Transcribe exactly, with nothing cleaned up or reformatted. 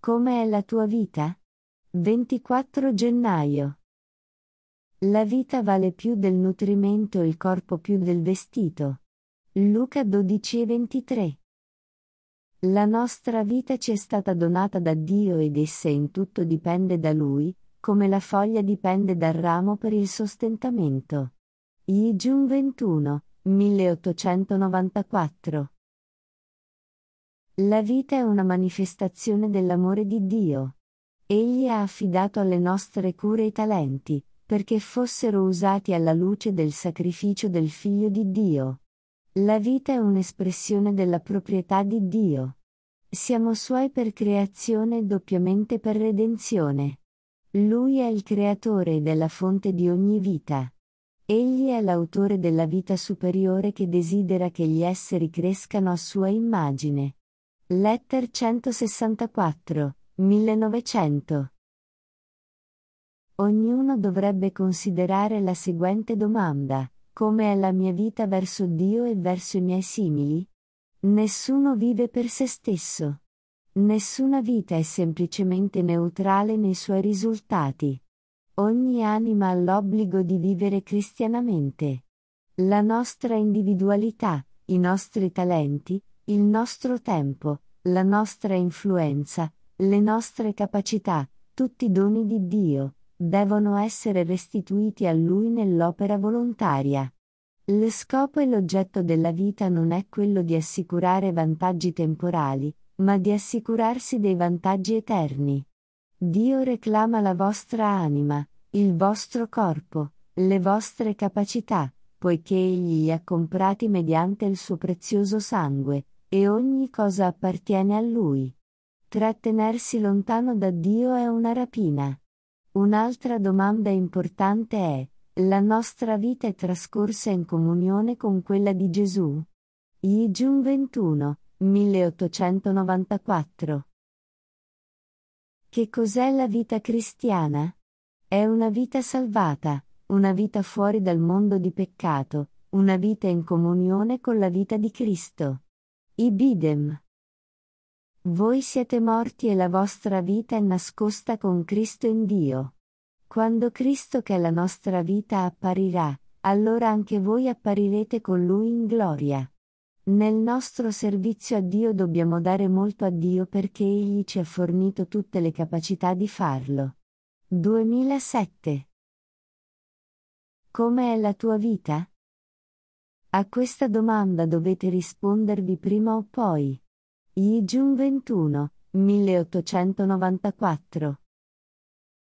Come è la tua vita? ventiquattro gennaio. La vita vale più del nutrimento e il corpo più del vestito. Luca dodici e ventitré. La nostra vita ci è stata donata da Dio ed essa in tutto dipende da Lui, come la foglia dipende dal ramo per il sostentamento. Yi Jun ventuno, milleottocentonovantaquattro. La vita è una manifestazione dell'amore di Dio. Egli ha affidato alle nostre cure i talenti, perché fossero usati alla luce del sacrificio del Figlio di Dio. La vita è un'espressione della proprietà di Dio. Siamo Suoi per creazione e doppiamente per redenzione. Lui è il creatore ed è la fonte di ogni vita. Egli è l'autore della vita superiore che desidera che gli esseri crescano a sua immagine. Letter centosessantaquattro, millenovecento. Ognuno dovrebbe considerare la seguente domanda: come è la mia vita verso Dio e verso i miei simili? Nessuno vive per se stesso. Nessuna vita è semplicemente neutrale nei suoi risultati. Ogni anima ha l'obbligo di vivere cristianamente. La nostra individualità, i nostri talenti, il nostro tempo, la nostra influenza, le nostre capacità, tutti doni di Dio, devono essere restituiti a Lui nell'opera volontaria. Lo scopo e l'oggetto della vita non è quello di assicurare vantaggi temporali, ma di assicurarsi dei vantaggi eterni. Dio reclama la vostra anima, il vostro corpo, le vostre capacità, poiché Egli li ha comprati mediante il suo prezioso sangue, e ogni cosa appartiene a Lui. Trattenersi lontano da Dio è una rapina. Un'altra domanda importante è: la nostra vita è trascorsa in comunione con quella di Gesù? Yi Jun ventuno, milleottocentonovantaquattro. Che cos'è la vita cristiana? È una vita salvata, una vita fuori dal mondo di peccato, una vita in comunione con la vita di Cristo. Ibidem. Voi siete morti e la vostra vita è nascosta con Cristo in Dio. Quando Cristo che è la nostra vita apparirà, allora anche voi apparirete con Lui in gloria. Nel nostro servizio a Dio dobbiamo dare molto a Dio perché Egli ci ha fornito tutte le capacità di farlo. duemilasette. Come è la tua vita? A questa domanda dovete rispondervi prima o poi. Yi Jun ventuno, milleottocentonovantaquattro.